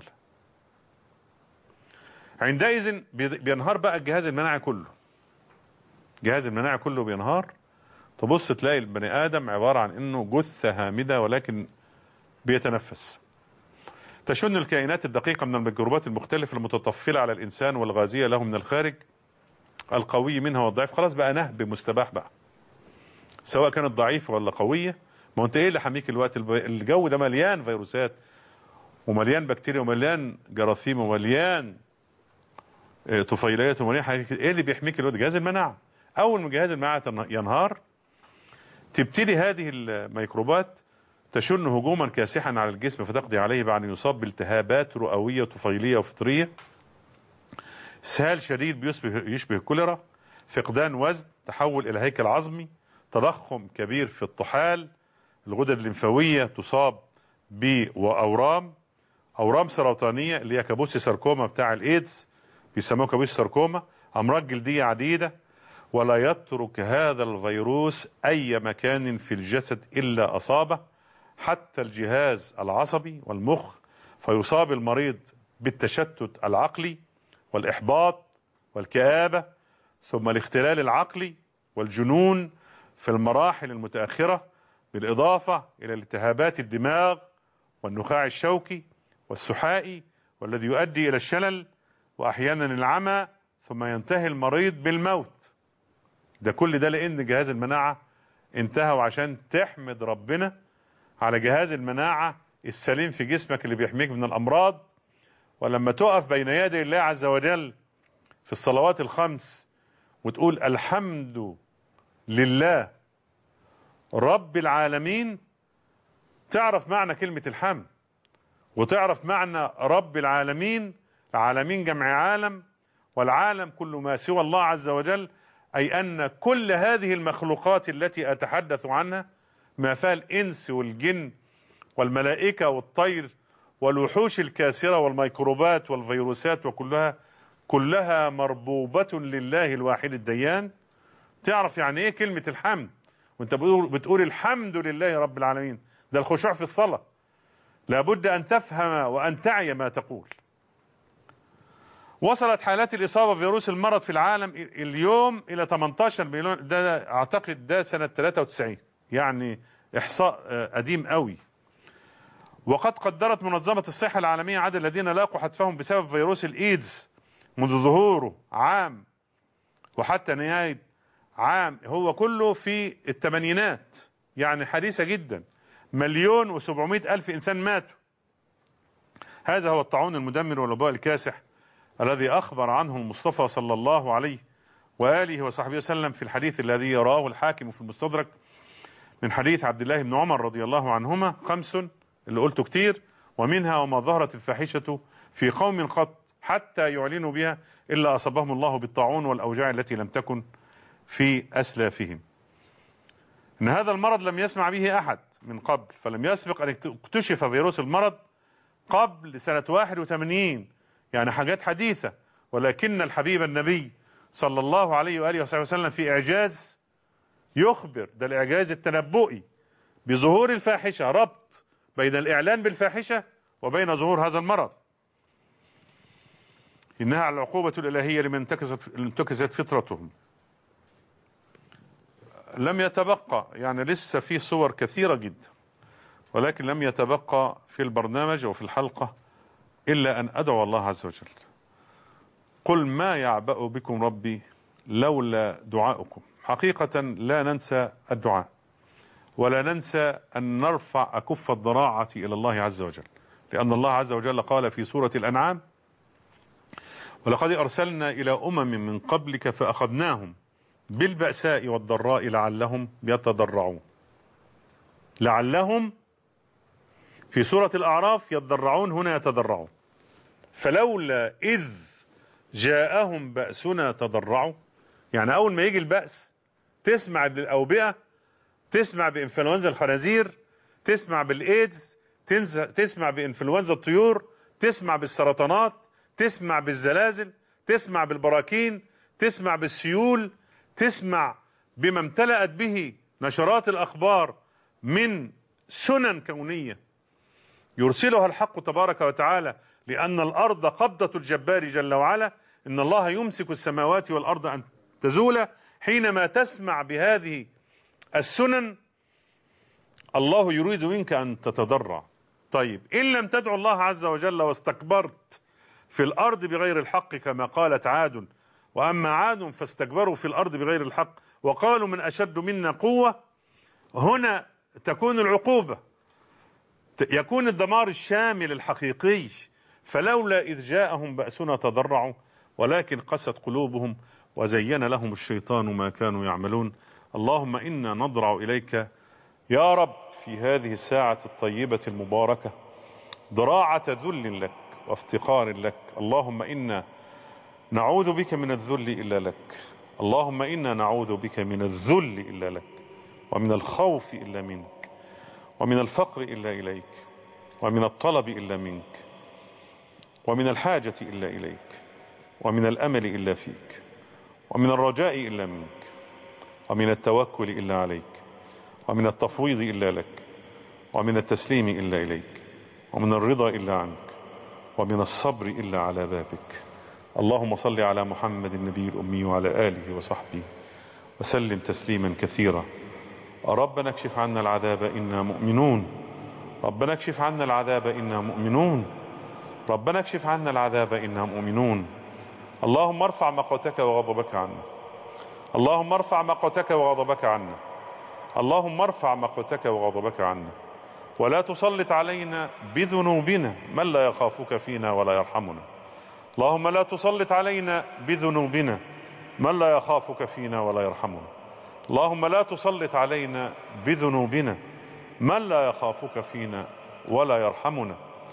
عندئذ بينهار بقى الجهاز المناعي كله، جهاز المناعي كله بينهار. تبص تلاقي البني آدم عبارة عن انه جثة هامدة ولكن بيتنفس. تشن الكائنات الدقيقة من الميكروبات المختلفة المتطفلة على الإنسان والغازية له من الخارج، القوي منها والضعيف. خلاص بقى نهب مستباح بقى، سواء كانت ضعيفة ولا قوية. ما انت ايه اللي حميك الوقت؟ الجو ده مليان فيروسات ومليان بكتيريا ومليان جراثيم ومليان طفيليات ومليان حاجات. ايه اللي بيحميك الوقت؟ جهاز المناعة. اول ما جهاز المناعة ينهار تبتدي هذه الميكروبات تشن هجوما كاسحا على الجسم فتقضي عليه بعد ان يصاب بالتهابات رئوية طفيلية وفطرية، اسهال شديد بيشبه يشبه الكوليرا، فقدان وزن، تحول الى هيكل عظمي، تضخم كبير في الطحال، الغدد الليمفاوية تصاب بأورام، أورام سرطانية اللي هي كابوسي ساركوما بتاع الإيدز بيسموه كابوسي ساركوما، أمراض جلدية عديدة. ولا يترك هذا الفيروس أي مكان في الجسد إلا أصابه، حتى الجهاز العصبي والمخ، فيصاب المريض بالتشتت العقلي والإحباط والكآبة، ثم الاختلال العقلي والجنون في المراحل المتأخرة، بالإضافة إلى التهابات الدماغ والنخاع الشوكي والسحائي، والذي يؤدي إلى الشلل وأحيانا العمى، ثم ينتهي المريض بالموت. ده كل ده لأن جهاز المناعة انتهى. وعشان تحمد ربنا على جهاز المناعة السليم في جسمك اللي بيحميك من الأمراض، ولما تقف بين يدي الله عز وجل في الصلوات الخمس وتقول الحمد لله رب العالمين، تعرف معنى كلمة الحمد وتعرف معنى رب العالمين. العالمين جمع عالم، والعالم كل ما سوى الله عز وجل، أي أن كل هذه المخلوقات التي أتحدث عنها ما فيها الإنس والجن والملائكة والطير والوحوش الكاسرة والميكروبات والفيروسات، وكلها كلها مربوبة لله الواحد الديان. تعرف يعني ايه كلمة الحمد وانت بتقول الحمد لله رب العالمين؟ ده الخشوع في الصلاة. لابد ان تفهم وان تعي ما تقول. وصلت حالات الإصابة بفيروس المرض في العالم اليوم إلى ثمانية عشر مليون، ده أعتقد ده سنة ثلاثة وتسعين، يعني إحصاء قديم قوي. وقد قدرت منظمة الصحة العالمية عدد الذين لاقوا حتفهم بسبب فيروس الإيدز منذ ظهوره عام وحتى نهاية عام، هو كله في الثمانينات، يعني حديثة جدا. مليون وسبعمائة ألف إنسان ماتوا. هذا هو الطاعون المدمر والوباء الكاسح الذي أخبر عنه المصطفى صلى الله عليه وآله وصحبه وسلم في الحديث الذي يراه الحاكم في المستدرك من حديث عبد الله بن عمر رضي الله عنهما: خمس اللي قلته كتير، ومنها وما ظهرت الفاحشة في قوم قط حتى يعلنوا بها إلا أصابهم الله بالطاعون والأوجاع التي لم تكن في أسلافهم. ان هذا المرض لم يسمع به احد من قبل، فلم يسبق ان اكتشف فيروس المرض قبل سنة واحد وثمانين، يعني حاجات حديثة. ولكن الحبيب النبي صلى الله عليه وآله وصحبه وسلم في إعجاز يخبر، ده الإعجاز التنبؤي بظهور الفاحشة، ربط بين الإعلان بالفاحشة وبين ظهور هذا المرض. إنها على العقوبة الإلهية لمن انتكست فطرتهم. لم يتبقى، يعني لسه في صور كثيرة جدا، ولكن لم يتبقى في البرنامج وفي الحلقة إلا أن أدعو الله عز وجل. قل ما يعبأ بكم ربي لولا دعاؤكم. حقيقة لا ننسى الدعاء، ولا ننسى أن نرفع أكف الضراعة إلى الله عز وجل، لأن الله عز وجل قال في سورة الأنعام: ولقد أرسلنا إلى أمم من قبلك فأخذناهم بالبأساء والضراء لعلهم يتضرعون. لعلهم في سورة الأعراف يتضرعون، هنا يتضرعون. فلولا إذ جاءهم بأسنا تضرعوا، يعني أول ما يجي البأس تسمع بالأوبئة، تسمع بإنفلونزا الخنازير، تسمع بالإيدز، تسمع بإنفلونزا الطيور، تسمع بالسرطانات، تسمع بالزلازل، تسمع بالبراكين، تسمع بالسيول، تسمع بما امتلأت به نشرات الأخبار من سنن كونية يرسلها الحق تبارك وتعالى، لأن الأرض قبضة الجبار جل وعلا. إن الله يمسك السماوات والأرض أن تزولا. حينما تسمع بهذه السنن الله يريد منك أن تتضرع. طيب إن لم تدعو الله عز وجل واستكبرت في الأرض بغير الحق كما قالت عاد: وأما عاد فاستكبروا في الأرض بغير الحق وقالوا من أشد منا قوة، هنا تكون العقوبة، يكون الدمار الشامل الحقيقي. فلولا إذ جاءهم بأسنا تضرعوا ولكن قست قلوبهم وزين لهم الشيطان ما كانوا يعملون. اللهم إنا نضرع إليك يا رب في هذه الساعة الطيبة المباركة ضراعة ذل لك وافتقار لك. اللهم إنا نعوذ بك من الذل إلا لك. اللهم إنا نعوذ بك من الذل إلا لك، ومن الخوف إلا منك، ومن الفقر إلا إليك، ومن الطلب إلا منك، ومن الحاجة إلا إليك، ومن الأمل إلا فيك، ومن الرجاء إلا منك، ومن التوكل إلا عليك، ومن التفويض إلا لك، ومن التسليم إلا إليك، ومن الرضا إلا عنك، ومن الصبر إلا على بابك. اللهم صل على محمد النبي الأمي وعلى آله وصحبه وسلم تسليما كثيرا. ربنا اكشف عنا العذاب إنا مؤمنون. ربنا اكشف عنا العذاب إنا مؤمنون. ربنا اكشف عنا العذاب إنا مؤمنون. اللهم ارفع مقتك وغضبك عنا. اللهم ارفع مقتك وغضبك عنا. اللهم ارفع مقتك وغضبك عنا، ولا تسلط علينا بذنوبنا من لا يخافك فينا ولا يرحمنا. اللهم لا تسلط علينا بذنوبنا من لا يخافك فينا ولا يرحمنا. اللهم لا تسلط علينا بذنوبنا من لا يخافك فينا ولا يرحمنا.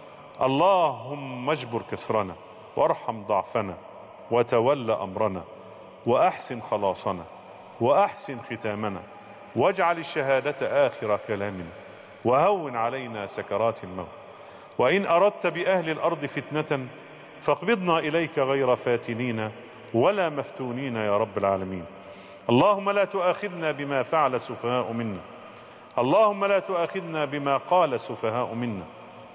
اللهم اجبر كسرنا وارحم ضعفنا وتول أمرنا وأحسن خلاصنا وأحسن ختامنا، واجعل الشهادة آخر كلامنا، وهون علينا سكرات الموت. وإن أردت بأهل الأرض فتنة فاقبضنا إليك غير فاتنين ولا مفتونين يا رب العالمين. اللهم لا تؤاخذنا بما فعل السفهاء منا. اللهم لا تؤاخذنا بما قال السفهاء منا.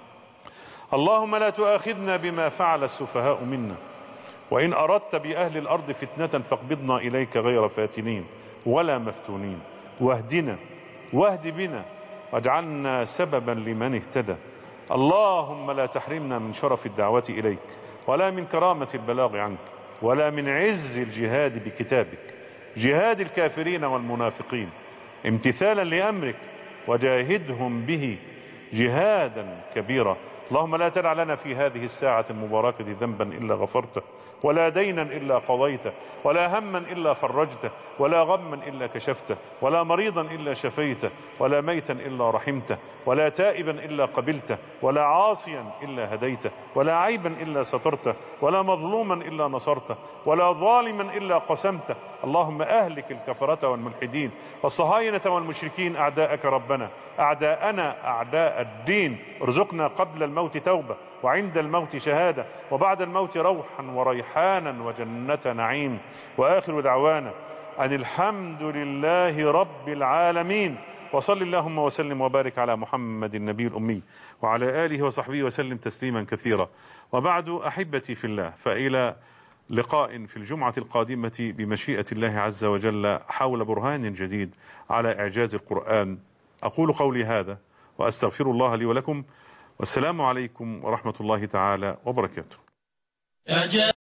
اللهم لا تؤاخذنا بما فعل السفهاء منا. وإن أردت بأهل الأرض فتنة فاقبضنا إليك غير فاتنين ولا مفتونين، واهدنا واهد بنا واجعلنا سببا لمن اهتدى. اللهم لا تحرمنا من شرف الدعوة إليك، ولا من كرامة البلاغ عنك، ولا من عز الجهاد بكتابك، جهاد الكافرين والمنافقين امتثالا لأمرك، وجاهدهم به جهادا كبيرا اللهم لا تدع لنا في هذه الساعة المباركة ذنبا إلا غفرته، ولا دينا إلا قضيته، ولا هما إلا فرجته، ولا غما إلا كشفته، ولا مريضا إلا شفيته، ولا ميتا إلا رحمته، ولا تائبا إلا قبلته، ولا عاصيا إلا هديته، ولا عيبا إلا سترته، ولا مظلوما إلا نصرته، ولا ظالما إلا قسمته. اللهم أهلك الكفرة والملحدين والصهاينة والمشركين أعداءك ربنا، أعداءنا أعداء الدين. ارزقنا قبل الموت توبة، وعند الموت شهادة، وبعد الموت روحا وريحانا وجنة نعيم. وآخر دعوانا أن الحمد لله رب العالمين، وصل اللهم وسلم وبارك على محمد النبي الأمي وعلى آله وصحبه وسلم تسليما كثيرا. وبعد أحبتي في الله، فإلى لقاء في الجمعة القادمة بمشيئة الله عز وجل حول برهان جديد على إعجاز القرآن. أقول قولي هذا وأستغفر الله لي ولكم، والسلام عليكم ورحمة الله تعالى وبركاته.